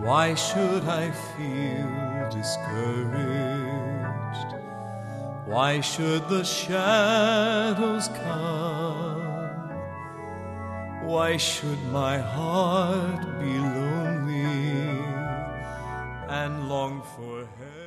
Why should I feel discouraged? Why should the shadows come? Why should my heart be lonely and long for heaven?